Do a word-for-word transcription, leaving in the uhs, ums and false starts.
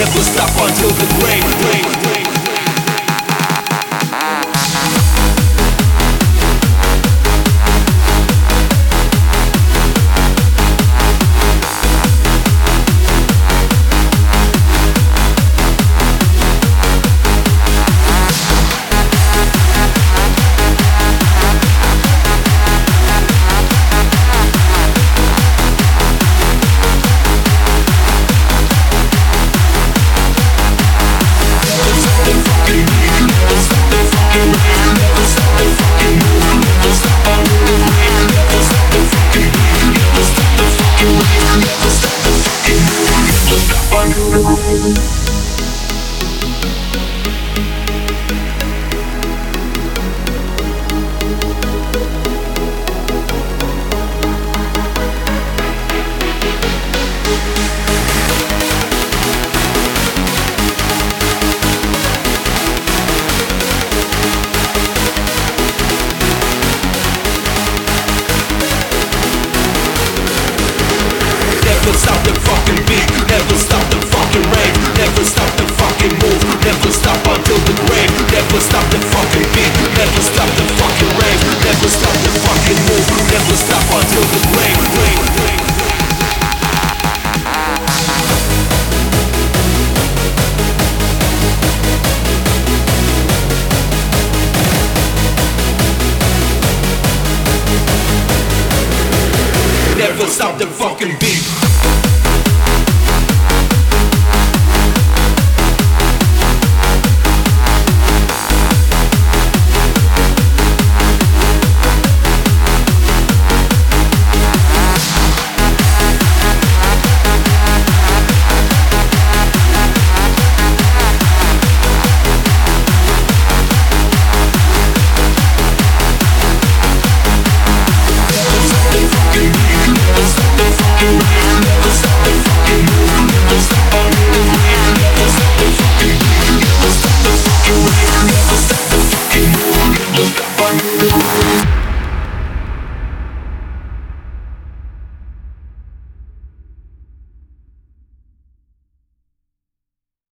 never stop until the grave, grave, grave. Never stop the fucking beat, never stop the fucking rave, never stop the fucking move, never stop until the grave, never stop the fucking beat, never stop the fucking rave, never stop the fucking move, never stop until the grave, grave.